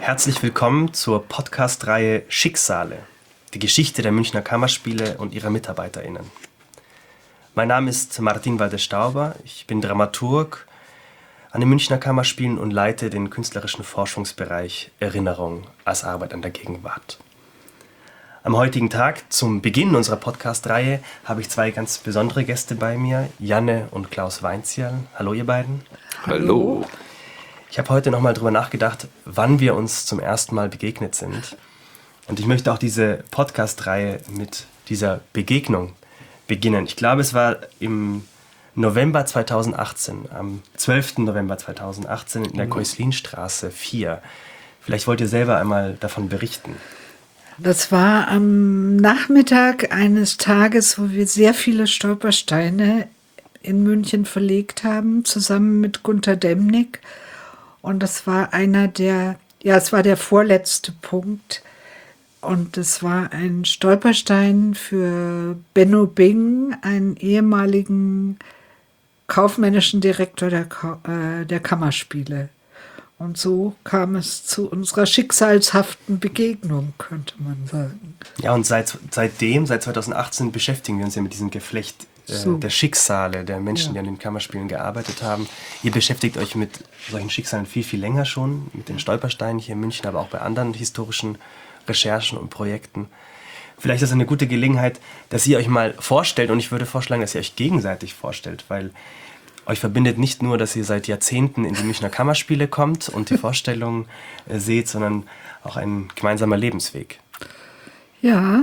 Herzlich willkommen zur Podcast-Reihe Schicksale, die Geschichte der Münchner Kammerspiele und ihrer MitarbeiterInnen. Mein Name ist Martin Walde-Stauber, ich bin Dramaturg an den Münchner Kammerspielen und leite den künstlerischen Forschungsbereich Erinnerung als Arbeit an der Gegenwart. Am heutigen Tag, zum Beginn unserer Podcast-Reihe, habe ich zwei ganz besondere Gäste bei mir, Janne und Klaus Weinzierl. Hallo ihr beiden. Hallo. Ich habe heute nochmal drüber nachgedacht, wann wir uns zum ersten Mal begegnet sind. Und ich möchte auch diese Podcast-Reihe mit dieser Begegnung beginnen. Ich glaube, es war im November 2018, am 12. November 2018 in der Keuslinstraße 4. Vielleicht wollt ihr selber einmal davon berichten. Das war am Nachmittag eines Tages, wo wir sehr viele Stolpersteine in München verlegt haben, zusammen mit Gunter Demnig. Und das war es war der vorletzte Punkt. Und es war ein Stolperstein für Benno Bing, einen ehemaligen kaufmännischen Direktor der Kammerspiele. Und so kam es zu unserer schicksalshaften Begegnung, könnte man sagen. Ja, und seit 2018, beschäftigen wir uns ja mit diesem Geflecht der Schicksale der Menschen, die an den Kammerspielen gearbeitet haben. Ihr beschäftigt euch mit solchen Schicksalen viel, viel länger schon, mit den Stolpersteinen hier in München, aber auch bei anderen historischen Recherchen und Projekten. Vielleicht ist es eine gute Gelegenheit, dass ihr euch mal vorstellt, und ich würde vorschlagen, dass ihr euch gegenseitig vorstellt, weil euch verbindet nicht nur, dass ihr seit Jahrzehnten in die Münchner Kammerspiele kommt und die Vorstellungen seht, sondern auch ein gemeinsamer Lebensweg. Ja,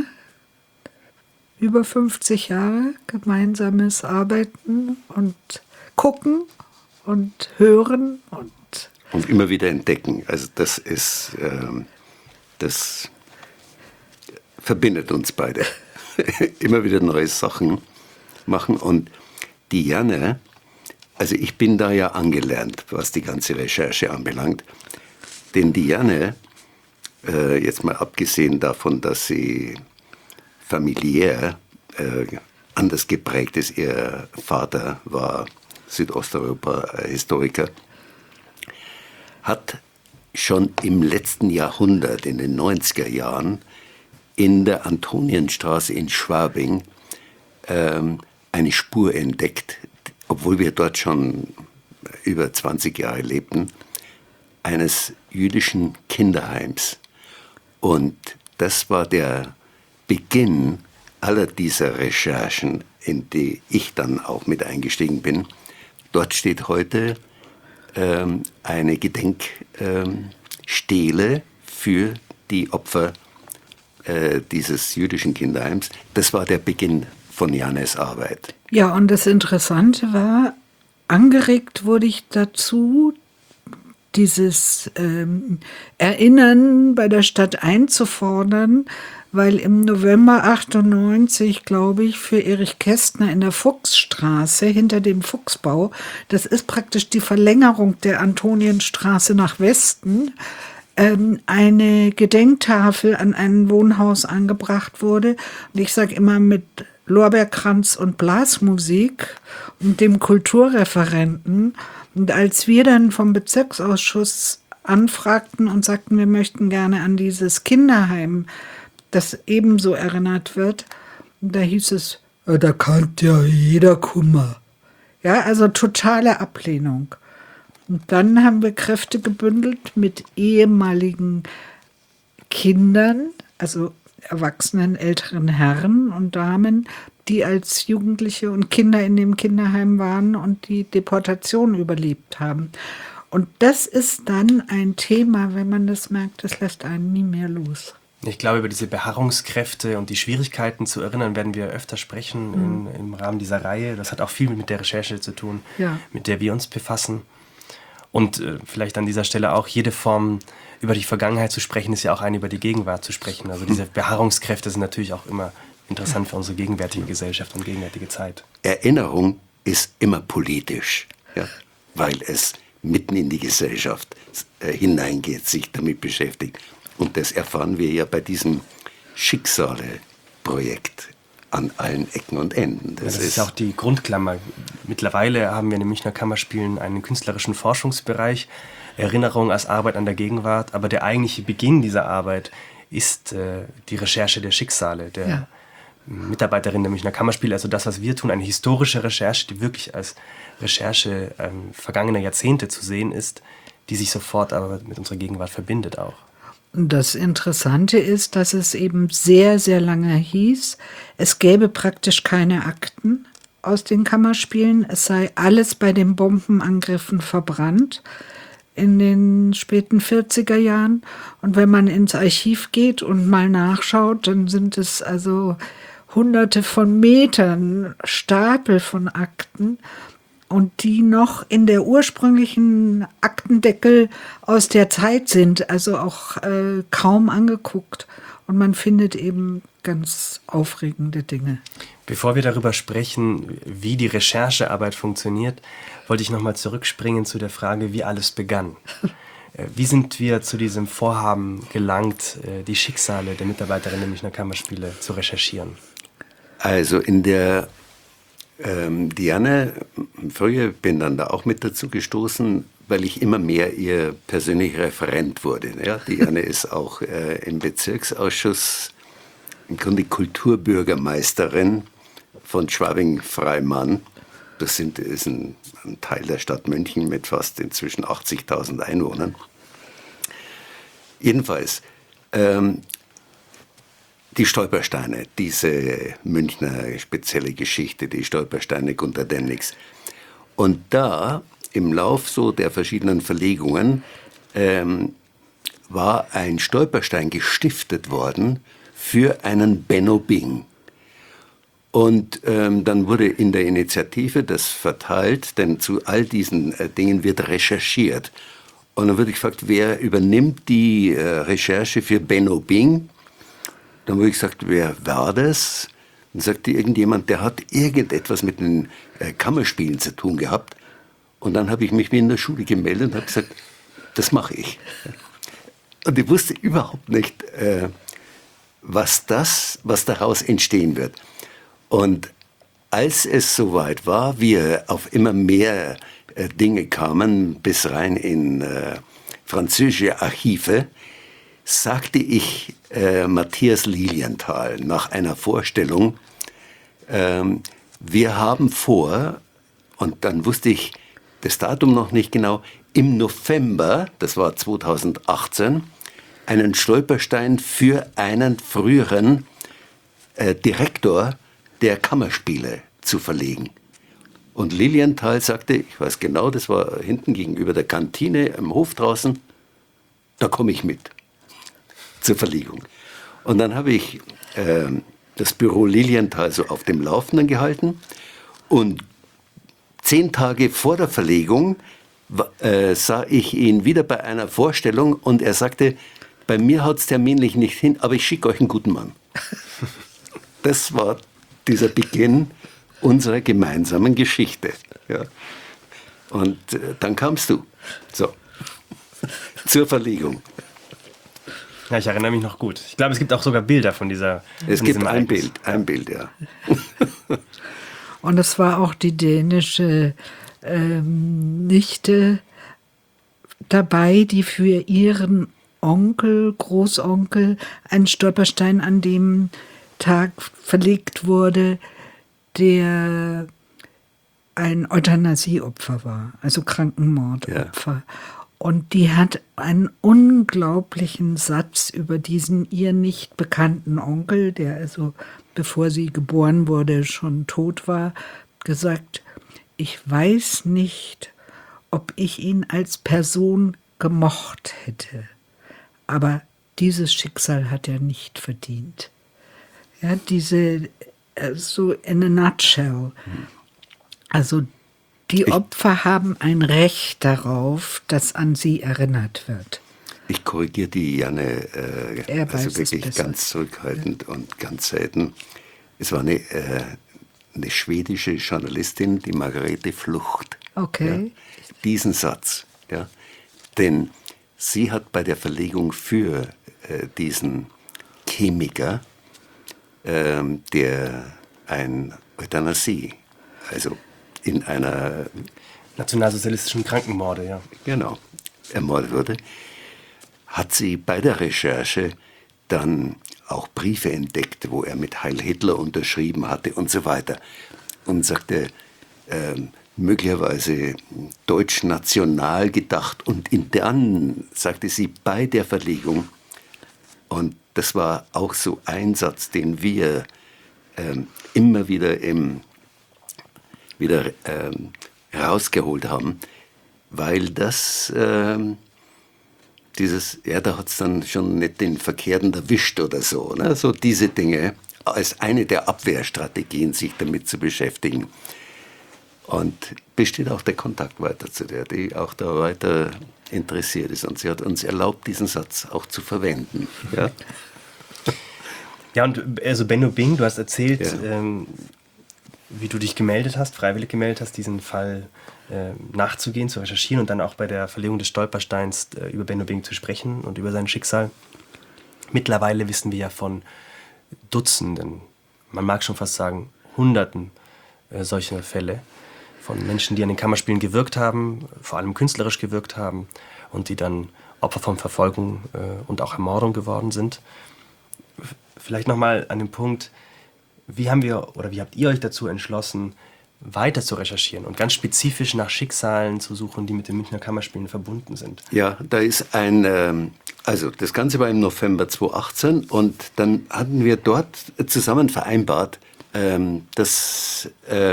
über 50 Jahre gemeinsames Arbeiten und Gucken und Hören und immer wieder entdecken. Also das ist, das verbindet uns beide. Immer wieder neue Sachen machen. Und die Janne, also ich bin da ja angelernt, was die ganze Recherche anbelangt. Denn die Janne, jetzt mal abgesehen davon, dass sie familiär anders geprägt ist, ihr Vater war Südosteuropa-Historiker, hat schon im letzten Jahrhundert, in den 90er Jahren, in der Antonienstraße in Schwabing eine Spur entdeckt, obwohl wir dort schon über 20 Jahre lebten, eines jüdischen Kinderheims. Und das war der Beginn aller dieser Recherchen, in die ich dann auch mit eingestiegen bin. Dort steht heute eine Gedenkstele für die Opfer dieses jüdischen Kinderheims. Das war der Beginn von Jannes Arbeit. Ja, und das Interessante war, angeregt wurde ich dazu, dieses Erinnern bei der Stadt einzufordern, weil im November 98, glaube ich, für Erich Kästner in der Fuchsstraße hinter dem Fuchsbau, das ist praktisch die Verlängerung der Antonienstraße nach Westen, eine Gedenktafel an ein Wohnhaus angebracht wurde. Und ich sage immer mit Lorbeerkranz und Blasmusik und dem Kulturreferenten. Und als wir dann vom Bezirksausschuss anfragten und sagten, wir möchten gerne an dieses Kinderheim, das ebenso erinnert wird, da hieß es, da kann ja jeder Kummer. Ja, also totale Ablehnung. Und dann haben wir Kräfte gebündelt mit ehemaligen Kindern, also erwachsenen älteren Herren und Damen, die als Jugendliche und Kinder in dem Kinderheim waren und die Deportation überlebt haben. Und das ist dann ein Thema, wenn man das merkt, das lässt einen nie mehr los. Ich glaube, über diese Beharrungskräfte und die Schwierigkeiten zu erinnern, werden wir öfter sprechen im Rahmen dieser Reihe. Das hat auch viel mit der Recherche zu tun, mit der wir uns befassen. Und vielleicht an dieser Stelle auch, jede Form über die Vergangenheit zu sprechen, ist ja auch eine über die Gegenwart zu sprechen. Also diese Beharrungskräfte sind natürlich auch immer interessant für unsere gegenwärtige Gesellschaft und gegenwärtige Zeit. Erinnerung ist immer politisch, ja, weil es mitten in die Gesellschaft hineingeht, sich damit beschäftigt. Und das erfahren wir ja bei diesem Schicksale-Projekt an allen Ecken und Enden. Das ist auch die Grundklammer. Mittlerweile haben wir in den Münchner Kammerspielen einen künstlerischen Forschungsbereich, Erinnerung als Arbeit an der Gegenwart, aber der eigentliche Beginn dieser Arbeit ist die Recherche der Schicksale der Mitarbeiterin der Münchner Kammerspiele, also das, was wir tun, eine historische Recherche, die wirklich als Recherche vergangener Jahrzehnte zu sehen ist, die sich sofort aber mit unserer Gegenwart verbindet auch. Das Interessante ist, dass es eben sehr, sehr lange hieß, es gäbe praktisch keine Akten aus den Kammerspielen, es sei alles bei den Bombenangriffen verbrannt in den späten 40er Jahren. Und wenn man ins Archiv geht und mal nachschaut, dann sind es also Hunderte von Metern, Stapel von Akten, und die noch in der ursprünglichen Aktendeckel aus der Zeit sind, also auch kaum angeguckt. Und man findet eben ganz aufregende Dinge. Bevor wir darüber sprechen, wie die Recherchearbeit funktioniert, wollte ich nochmal zurückspringen zu der Frage, wie alles begann. Wie sind wir zu diesem Vorhaben gelangt, die Schicksale der Mitarbeiterinnen der Münchner Kammerspiele zu recherchieren? Also in der Diane, früher bin dann da auch mit dazu gestoßen, weil ich immer mehr ihr persönlicher Referent wurde. Ja, Diane ist auch im Bezirksausschuss im Grunde Kulturbürgermeisterin von Schwabing-Freimann. Das ist ein Teil der Stadt München mit fast inzwischen 80.000 Einwohnern. Jedenfalls, die Stolpersteine, diese Münchner spezielle Geschichte, die Stolpersteine Gunter Demnigs. Und da, im Lauf so der verschiedenen Verlegungen, war ein Stolperstein gestiftet worden für einen Benno Bing. Und dann wurde in der Initiative das verteilt, denn zu all diesen Dingen wird recherchiert. Und dann wurde ich gefragt, wer übernimmt die Recherche für Benno Bing? Dann wurde ich gesagt, wer war das? Dann sagte irgendjemand, der hat irgendetwas mit den Kammerspielen zu tun gehabt. Und dann habe ich mich wie in der Schule gemeldet und habe gesagt, das mache ich. Und ich wusste überhaupt nicht, was daraus entstehen wird. Und als es soweit war, wir auf immer mehr Dinge kamen, bis rein in französische Archive, sagte ich Matthias Lilienthal nach einer Vorstellung, wir haben vor, und dann wusste ich das Datum noch nicht genau, im November, das war 2018, einen Stolperstein für einen früheren Direktor der Kammerspiele zu verlegen. Und Lilienthal sagte, ich weiß genau, das war hinten gegenüber der Kantine im Hof draußen, da komme ich mit zur Verlegung. Und dann habe ich das Büro Lilienthal so auf dem Laufenden gehalten und 10 Tage vor der Verlegung sah ich ihn wieder bei einer Vorstellung und er sagte, bei mir haut es terminlich nicht hin, aber ich schicke euch einen guten Mann. Das war dieser Beginn unserer gemeinsamen Geschichte. Ja. Und dann kamst du. So. Zur Verlegung. Ja, ich erinnere mich noch gut. Ich glaube, es gibt auch sogar Bilder von dieser. Es gibt ein Bild, ja. Und es war auch die dänische Nichte dabei, die für ihren Onkel, Großonkel, einen Stolperstein an dem Tag verlegt wurde, der ein Euthanasieopfer war, also Krankenmordopfer. Ja. Und die hat einen unglaublichen Satz über diesen ihr nicht bekannten Onkel, der also, bevor sie geboren wurde, schon tot war, gesagt, ich weiß nicht, ob ich ihn als Person gemocht hätte, aber dieses Schicksal hat er nicht verdient. Ja, diese, so in a nutshell, also die Opfer haben ein Recht darauf, dass an sie erinnert wird. Ich korrigiere die Janne, also wirklich ganz zurückhaltend und ganz selten. Es war eine schwedische Journalistin, die Margarete Flucht. Okay. Ja, diesen Satz. Ja, denn sie hat bei der Verlegung für diesen Chemiker, der ein Euthanasie, also in einer nationalsozialistischen Krankenmorde, ja. Genau, ermordet wurde, hat sie bei der Recherche dann auch Briefe entdeckt, wo er mit Heil Hitler unterschrieben hatte und so weiter. Und sagte, möglicherweise deutsch-national gedacht. Und dann sagte sie bei der Verlegung, und das war auch so ein Satz, den wir immer wieder herausgeholt haben, weil das da hat es dann schon nicht den Verkehrten erwischt oder so. Ne? So diese Dinge als eine der Abwehrstrategien, sich damit zu beschäftigen. Und besteht auch der Kontakt weiter zu der, die auch da weiter interessiert ist. Und sie hat uns erlaubt, diesen Satz auch zu verwenden. Ja, ja, und also Benno Bing, du hast erzählt, wie du dich gemeldet hast, freiwillig gemeldet hast, diesen Fall nachzugehen, zu recherchieren und dann auch bei der Verlegung des Stolpersteins über Benno Bing zu sprechen und über sein Schicksal. Mittlerweile wissen wir ja von Dutzenden, man mag schon fast sagen Hunderten solcher Fälle von Menschen, die an den Kammerspielen gewirkt haben, vor allem künstlerisch gewirkt haben und die dann Opfer von Verfolgung und auch Ermordung geworden sind. Vielleicht nochmal an den Punkt, wie habt ihr euch dazu entschlossen, weiter zu recherchieren und ganz spezifisch nach Schicksalen zu suchen, die mit den Münchner Kammerspielen verbunden sind? Ja, da ist also das Ganze war im November 2018 und dann hatten wir dort zusammen vereinbart, dass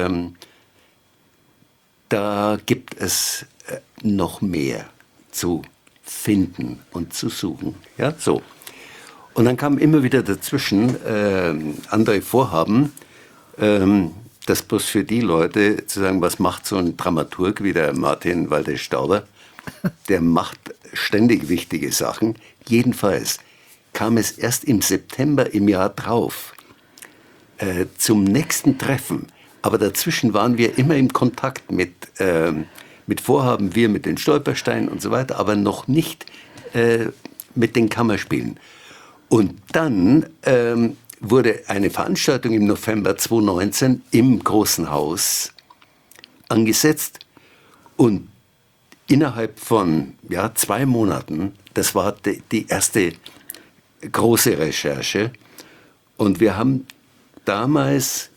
da gibt es noch mehr zu finden und zu suchen. Ja, so. Und dann kamen immer wieder dazwischen andere Vorhaben, das bloß für die Leute zu sagen, was macht so ein Dramaturg wie der Martin Walter-Stauber? Der macht ständig wichtige Sachen. Jedenfalls kam es erst im September im Jahr drauf zum nächsten Treffen. Aber dazwischen waren wir immer im Kontakt mit Vorhaben, wir mit den Stolpersteinen und so weiter, aber noch nicht mit den Kammerspielen. Und dann wurde eine Veranstaltung im November 2019 im Großen Haus angesetzt. Und innerhalb von 2 Monaten, das war die erste große Recherche. Und wir haben damals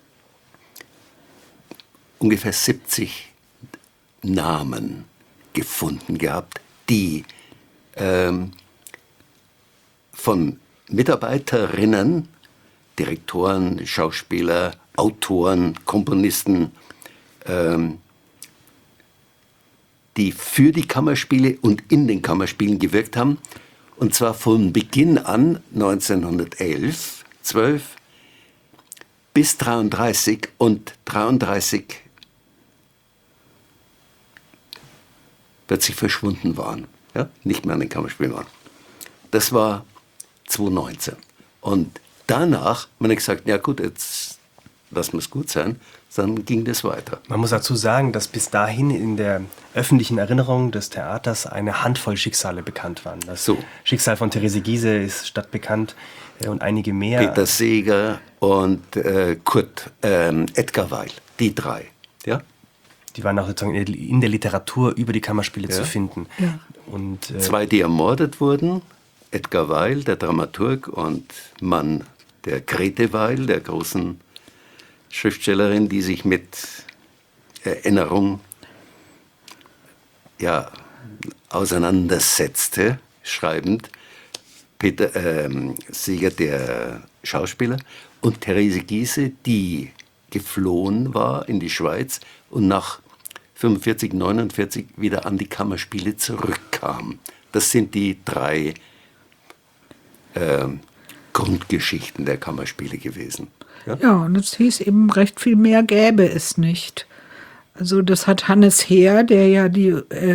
ungefähr 70 Namen gefunden gehabt, die von Mitarbeiterinnen, Direktoren, Schauspieler, Autoren, Komponisten, die für die Kammerspiele und in den Kammerspielen gewirkt haben. Und zwar von Beginn an, 1911, 12 bis 33 und 33 plötzlich verschwunden waren, ja? Nicht mehr an den Kammerspielen waren. Das war 2019. Und danach hat man gesagt, ja gut, jetzt lassen wir es gut sein. Dann ging das weiter. Man muss dazu sagen, dass bis dahin in der öffentlichen Erinnerung des Theaters eine Handvoll Schicksale bekannt waren. Das Schicksal von Therese Giehse ist stadtbekannt und einige mehr. Peter Seeger und Edgar Weil, die 3. Ja? Die waren auch sozusagen in der Literatur über die Kammerspiele zu finden. Ja. Und, 2, die ermordet wurden. Edgar Weil, der Dramaturg, und Mann der Grete Weil, der großen Schriftstellerin, die sich mit Erinnerung auseinandersetzte, schreibend. Peter Seeger, der Schauspieler, und Therese Giehse, die geflohen war in die Schweiz und nach 45, 49 wieder an die Kammerspiele zurückkam. Das sind die 3 Grundgeschichten der Kammerspiele gewesen. Ja, und es hieß eben, recht viel mehr gäbe es nicht. Also das hat Hannes Heer, der ja die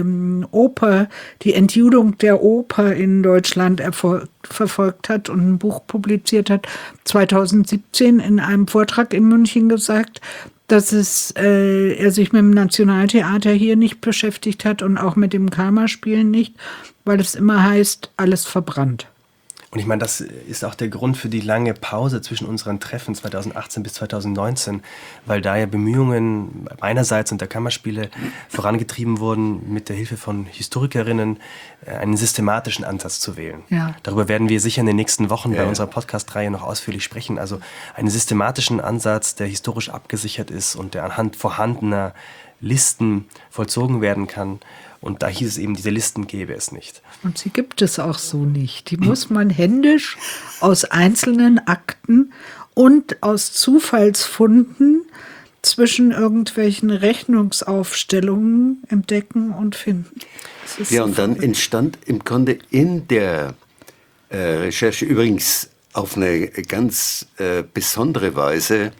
Entjudung der Oper in Deutschland verfolgt hat und ein Buch publiziert hat, 2017 in einem Vortrag in München gesagt, dass er sich mit dem Nationaltheater hier nicht beschäftigt hat und auch mit dem Kammerspielen nicht, weil es immer heißt, alles verbrannt. Und ich meine, das ist auch der Grund für die lange Pause zwischen unseren Treffen 2018 bis 2019, weil da ja Bemühungen meinerseits und der Kammerspiele vorangetrieben wurden, mit der Hilfe von Historikerinnen einen systematischen Ansatz zu wählen. Ja. Darüber werden wir sicher in den nächsten Wochen bei unserer Podcast-Reihe noch ausführlich sprechen. Also einen systematischen Ansatz, der historisch abgesichert ist und der anhand vorhandener Listen vollzogen werden kann. Und da hieß es eben, diese Listen gäbe es nicht. Und sie gibt es auch so nicht. Die muss man händisch aus einzelnen Akten und aus Zufallsfunden zwischen irgendwelchen Rechnungsaufstellungen entdecken und finden. Ja, und dann entstand im Grunde in der Recherche übrigens auf eine ganz besondere Weise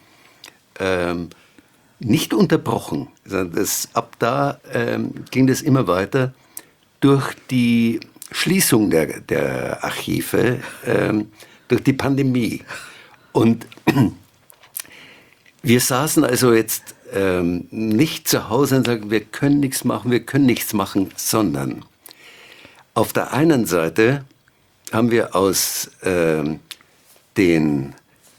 nicht unterbrochen. Ab da ging das immer weiter durch die Schließung der Archive, durch die Pandemie. Und wir saßen also jetzt nicht zu Hause und sagten, wir können nichts machen, sondern auf der einen Seite haben wir aus den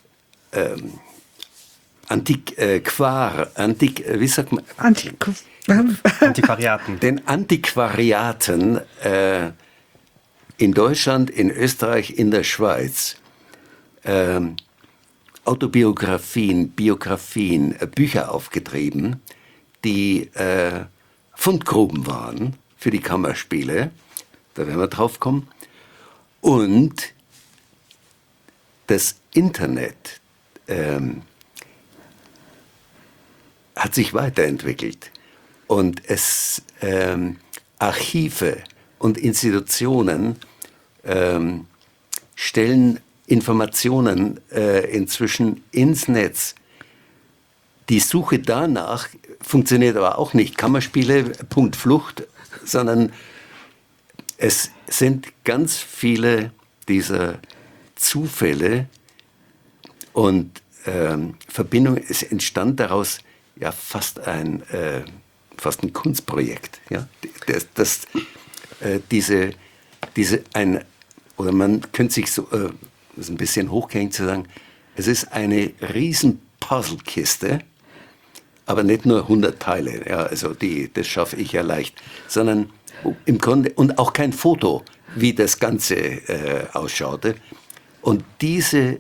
Antiquariaten. Den Antiquariaten in Deutschland, in Österreich, in der Schweiz Autobiografien, Biografien, Bücher aufgetrieben, die Fundgruben waren für die Kammerspiele. Da werden wir drauf kommen. Und das Internet hat sich weiterentwickelt und es Archive und Institutionen stellen Informationen inzwischen ins Netz. Die Suche danach funktioniert aber auch nicht. Kammerspiele, Punkt Flucht, sondern es sind ganz viele dieser Zufälle und Verbindungen. Es entstand daraus ja fast ein Kunstprojekt, ja, oder man könnte sich so, das ist ein bisschen hochgehängt zu sagen, es ist eine riesen Puzzlekiste, aber nicht nur 100 Teile, ja, also das schaffe ich ja leicht, sondern im Grunde, und auch kein Foto, wie das Ganze ausschaute. Und diese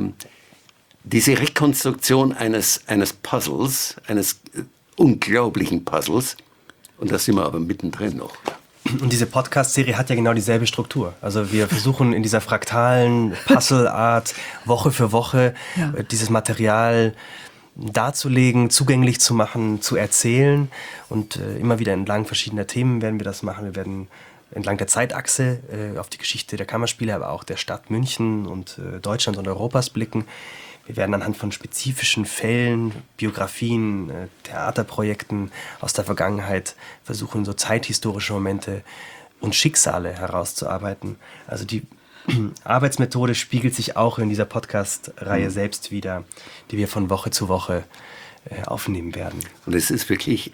Rekonstruktion eines Puzzles, eines unglaublichen Puzzles, und da sind wir aber mittendrin noch. Und diese Podcast-Serie hat ja genau dieselbe Struktur. Also wir versuchen in dieser fraktalen Puzzle-Art Woche für Woche dieses Material darzulegen, zugänglich zu machen, zu erzählen. Und immer wieder entlang verschiedener Themen werden wir das machen. Wir werden entlang der Zeitachse auf die Geschichte der Kammerspiele, aber auch der Stadt München und Deutschlands und Europas blicken. Wir werden anhand von spezifischen Fällen, Biografien, Theaterprojekten aus der Vergangenheit versuchen, so zeithistorische Momente und Schicksale herauszuarbeiten. Also die Arbeitsmethode spiegelt sich auch in dieser Podcast-Reihe selbst wider, die wir von Woche zu Woche aufnehmen werden. Und es ist wirklich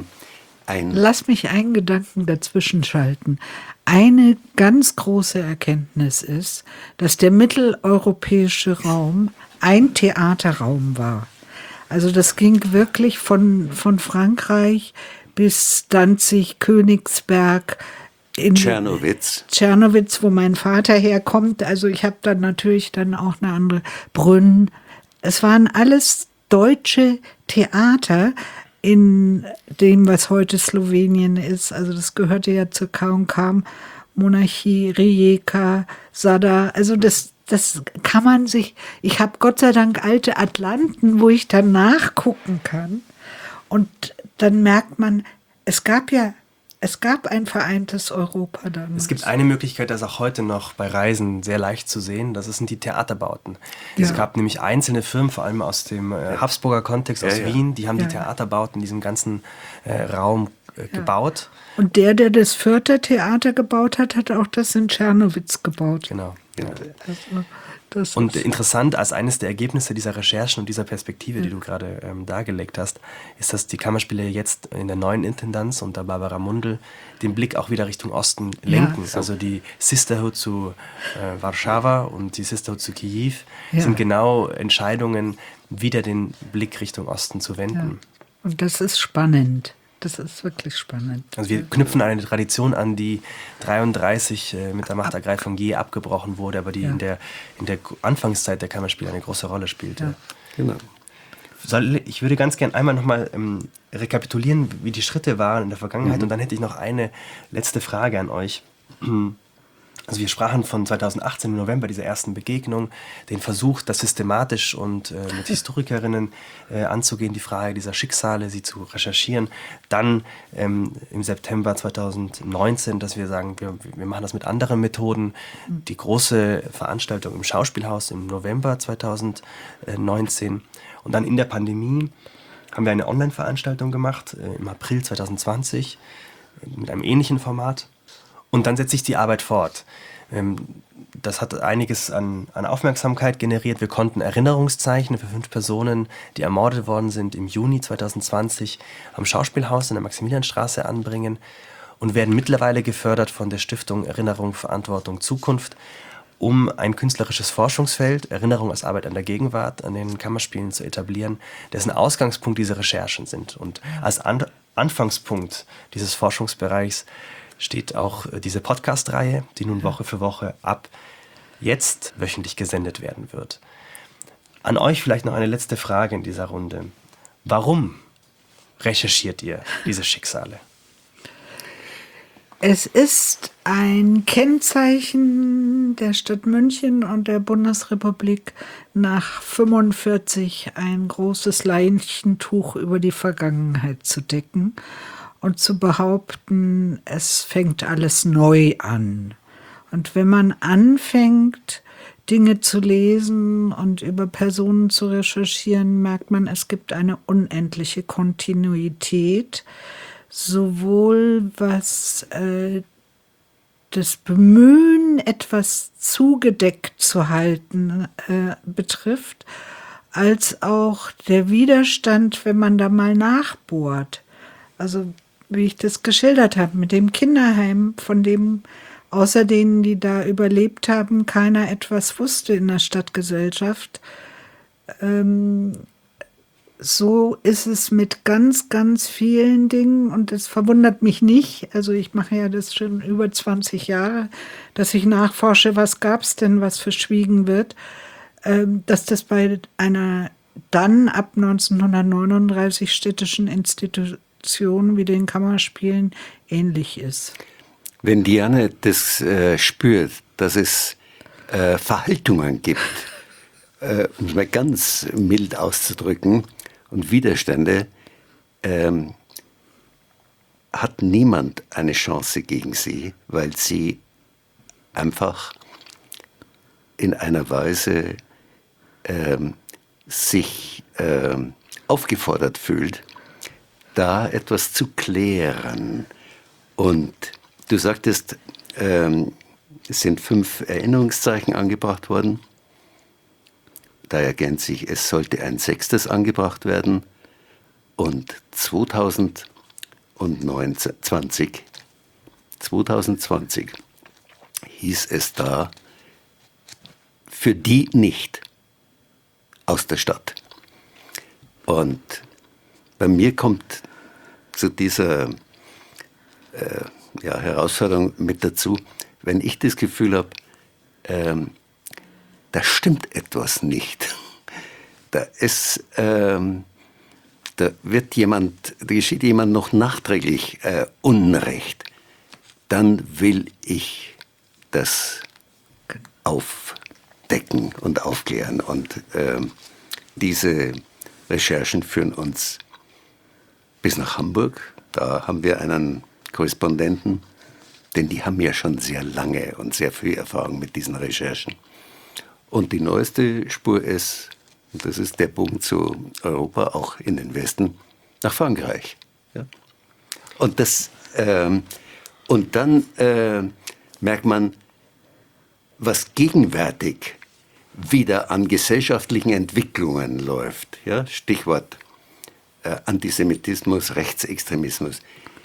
Lass mich einen Gedanken dazwischen schalten. Eine ganz große Erkenntnis ist, dass der mitteleuropäische Raum ein Theaterraum war. Also das ging wirklich von Frankreich bis Danzig, Königsberg, in Czernowitz, wo mein Vater herkommt. Also ich habe dann natürlich dann auch eine andere, Brünn. Es waren alles deutsche Theater in dem, was heute Slowenien ist. Also das gehörte ja zur K&K-Monarchie, Rijeka, Zadar. Also das kann man sich, ich habe Gott sei Dank alte Atlanten, wo ich dann nachgucken kann. Und dann merkt man, es gab ein vereintes Europa dann. Es gibt eine Möglichkeit, das auch heute noch bei Reisen sehr leicht zu sehen, das sind die Theaterbauten. Ja. Es gab nämlich einzelne Firmen, vor allem aus dem Habsburger Kontext, aus Wien, die haben die Theaterbauten in diesem ganzen Raum gebaut. Und der das Fürther Theater gebaut hat, hat auch das in Czernowitz gebaut. Genau. Also, Und interessant als eines der Ergebnisse dieser Recherchen und dieser Perspektive, die du gerade dargelegt hast, ist, dass die Kammerspiele jetzt in der neuen Intendanz unter Barbara Mundl den Blick auch wieder Richtung Osten lenken. Ja, also die Sisterhood zu Warschau und die Sisterhood zu Kiew sind genau Entscheidungen, wieder den Blick Richtung Osten zu wenden. Ja. Und das ist spannend. Das ist wirklich spannend. Also wir knüpfen an eine Tradition an, die 1933 mit der Machtergreifung je abgebrochen wurde, aber die in der Anfangszeit der Kammerspiele eine große Rolle spielte. Ja. Genau. Ich würde ganz gern einmal nochmal rekapitulieren, wie die Schritte waren in der Vergangenheit, und dann hätte ich noch eine letzte Frage an euch. Also wir sprachen von 2018 im November, dieser ersten Begegnung, den Versuch, das systematisch und mit Historikerinnen anzugehen, die Frage dieser Schicksale, sie zu recherchieren. Dann im September 2019, dass wir sagen, wir machen das mit anderen Methoden. Die große Veranstaltung im Schauspielhaus im November 2019. Und dann in der Pandemie haben wir eine Online-Veranstaltung gemacht, im April 2020, mit einem ähnlichen Format. Und dann setzt sich die Arbeit fort. Das hat einiges an Aufmerksamkeit generiert. Wir konnten Erinnerungszeichen für 5 Personen, die ermordet worden sind, im Juni 2020 am Schauspielhaus in der Maximilianstraße anbringen und werden mittlerweile gefördert von der Stiftung Erinnerung, Verantwortung, Zukunft, um ein künstlerisches Forschungsfeld, Erinnerung als Arbeit an der Gegenwart, an den Kammerspielen zu etablieren, dessen Ausgangspunkt diese Recherchen sind. Und als Anfangspunkt dieses Forschungsbereichs steht auch diese Podcast-Reihe, die nun Woche für Woche ab jetzt wöchentlich gesendet werden wird. An euch vielleicht noch eine letzte Frage in dieser Runde. Warum recherchiert ihr diese Schicksale? Es ist ein Kennzeichen der Stadt München und der Bundesrepublik, nach 1945 ein großes Leichentuch über die Vergangenheit zu decken und zu behaupten, es fängt alles neu an. Und wenn man anfängt, Dinge zu lesen und über Personen zu recherchieren, merkt man, es gibt eine unendliche Kontinuität, sowohl was das Bemühen, etwas zugedeckt zu halten, betrifft, als auch der Widerstand, wenn man da mal nachbohrt. Also wie ich das geschildert habe, mit dem Kinderheim, von dem außer denen, die da überlebt haben, keiner etwas wusste in der Stadtgesellschaft. So ist es mit ganz, ganz vielen Dingen, und es verwundert mich nicht. Also ich mache ja das schon über 20 Jahre, dass ich nachforsche, was gab es denn, was verschwiegen wird, dass das bei einer dann ab 1939 städtischen Institution wie den Kammerspielen ähnlich ist. Wenn Diane das spürt, dass es Verhaltungen gibt, um es mal ganz mild auszudrücken, und Widerstände, hat niemand eine Chance gegen sie, weil sie einfach in einer Weise sich aufgefordert fühlt, da etwas zu klären. Und du sagtest, es sind 5 Erinnerungszeichen angebracht worden. Da ergänzt sich, es sollte ein 6. angebracht werden. Und 2020 hieß es da, für die nicht aus der Stadt. Und bei mir kommt zu dieser Herausforderung mit dazu, wenn ich das Gefühl habe, da stimmt etwas nicht. Da geschieht jemand noch nachträglich Unrecht. Dann will ich das aufdecken und aufklären. Und diese Recherchen führen uns bis nach Hamburg. Da haben wir einen Korrespondenten, denn die haben ja schon sehr lange und sehr viel Erfahrung mit diesen Recherchen. Und die neueste Spur ist, und das ist der Bogen zu Europa, auch in den Westen, nach Frankreich. Ja? Und dann merkt man, was gegenwärtig wieder an gesellschaftlichen Entwicklungen läuft. Ja? Stichwort Antisemitismus, Rechtsextremismus.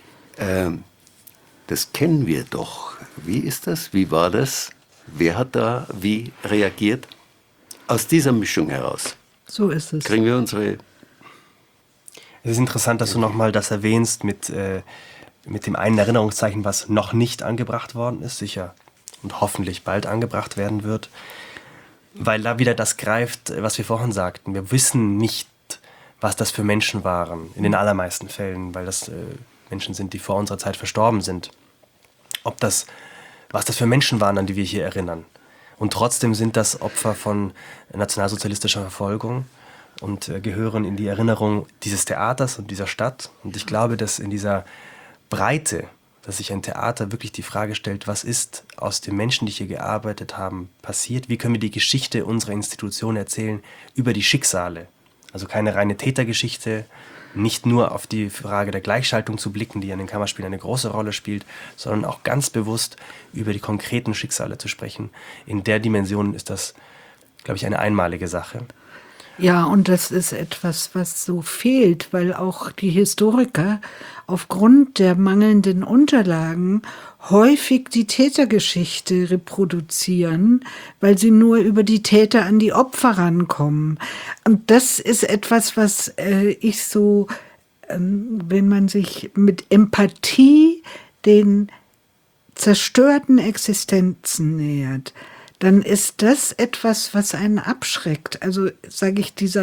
Das kennen wir doch. Wie ist das? Wie war das? Wer hat da wie reagiert? Aus dieser Mischung heraus. So ist es. Kriegen wir unsere... Es ist interessant, dass du nochmal das erwähnst mit dem einen Erinnerungszeichen, was noch nicht angebracht worden ist, sicher und hoffentlich bald angebracht werden wird, weil da wieder das greift, was wir vorhin sagten. Wir wissen nicht, was das für Menschen waren, in den allermeisten Fällen, weil das Menschen sind, die vor unserer Zeit verstorben sind. Was das für Menschen waren, an die wir hier erinnern. Und trotzdem sind das Opfer von nationalsozialistischer Verfolgung und gehören in die Erinnerung dieses Theaters und dieser Stadt. Und ich glaube, dass in dieser Breite, dass sich ein Theater wirklich die Frage stellt, was ist aus den Menschen, die hier gearbeitet haben, passiert? Wie können wir die Geschichte unserer Institution erzählen über die Schicksale? Also keine reine Tätergeschichte, nicht nur auf die Frage der Gleichschaltung zu blicken, die an den Kammerspielen eine große Rolle spielt, sondern auch ganz bewusst über die konkreten Schicksale zu sprechen. In der Dimension ist das, glaube ich, eine einmalige Sache. Ja, und das ist etwas, was so fehlt, weil auch die Historiker aufgrund der mangelnden Unterlagen häufig die Tätergeschichte reproduzieren, weil sie nur über die Täter an die Opfer rankommen. Und das ist etwas, was ich so, wenn man sich mit Empathie den zerstörten Existenzen nähert, dann ist das etwas, was einen abschreckt. Also sage ich, dieser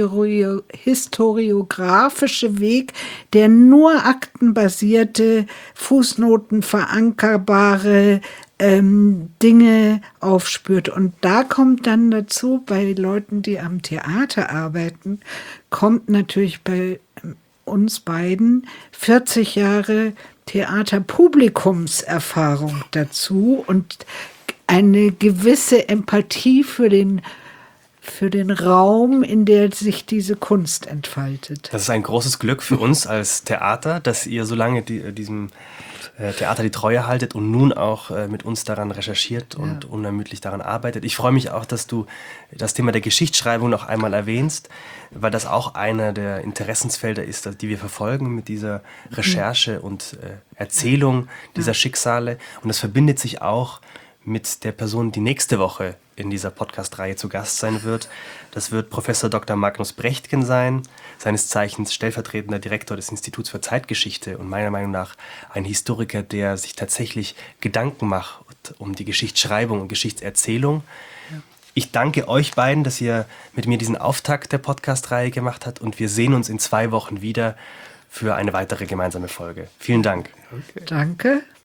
historiografische Weg, der nur aktenbasierte, Fußnoten verankerbare Dinge aufspürt. Und da kommt dann dazu, bei Leuten, die am Theater arbeiten, kommt natürlich bei uns beiden 40 Jahre Theaterpublikumserfahrung dazu und eine gewisse Empathie für den Raum, in der sich diese Kunst entfaltet. Das ist ein großes Glück für uns als Theater, dass ihr so lange diesem Theater die Treue haltet und nun auch mit uns daran recherchiert und unermüdlich daran arbeitet. Ich freue mich auch, dass du das Thema der Geschichtsschreibung noch einmal erwähnst, weil das auch einer der Interessensfelder ist, die wir verfolgen mit dieser Recherche und Erzählung dieser Schicksale. Und das verbindet sich auch mit der Person, die nächste Woche in dieser Podcast-Reihe zu Gast sein wird. Das wird Professor Dr. Magnus Brechtgen sein, seines Zeichens stellvertretender Direktor des Instituts für Zeitgeschichte und meiner Meinung nach ein Historiker, der sich tatsächlich Gedanken macht um die Geschichtsschreibung und Geschichtserzählung. Ja. Ich danke euch beiden, dass ihr mit mir diesen Auftakt der Podcast-Reihe gemacht habt und wir sehen uns in 2 Wochen wieder für eine weitere gemeinsame Folge. Vielen Dank. Okay. Danke.